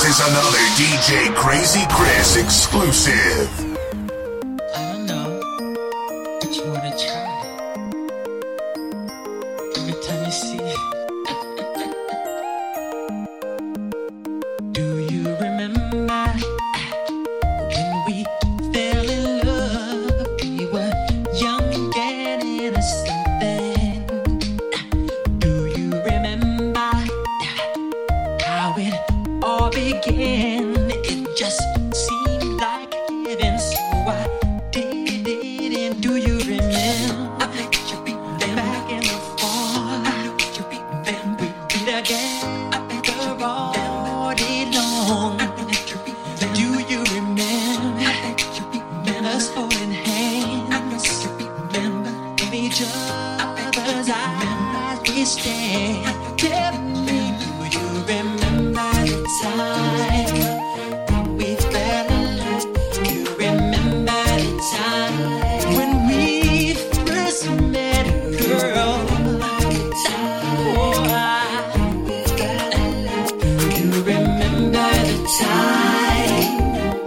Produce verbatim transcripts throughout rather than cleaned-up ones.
is another D J Crazy Chris exclusive. I don't know, but you wanna try. Every time you see it. Do you remember when we fell in love? We were young and innocent then. Do you remember how it all began? It just seemed like heaven, so I did it. And do you remember? I bet you beat back in the fall. I bet you beat then we beat again. I bet the all day long. I bet you beat. Do you remember? I bet you beat us holding hands. I bet you remember in each other's eyes we stand. Tell me, do you remember the time we fell in love? You remember the time when we first met, girl? Oh, I, you remember the time?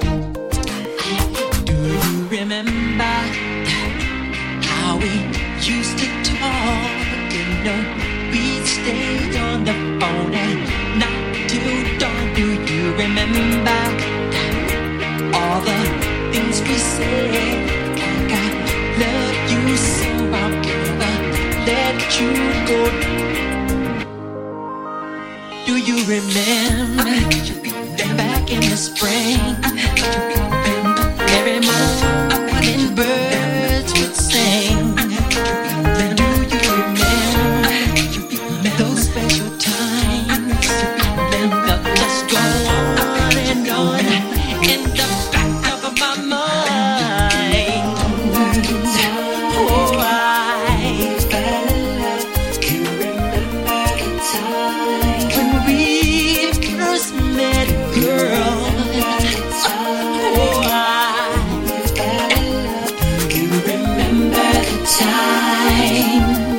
Do you remember how we used to talk? You know, we stayed on the phone and not till dawn. Do you remember all the things we said? Like I love you so I'll never let you go. Do you remember back in the spring? Every morning birds would sing. Do you remember those special times? They'll just go on and on in the back of my mind. Oh, I fell in love. You remember the time when we first met, girl? Oh, I fell in love. You remember the time?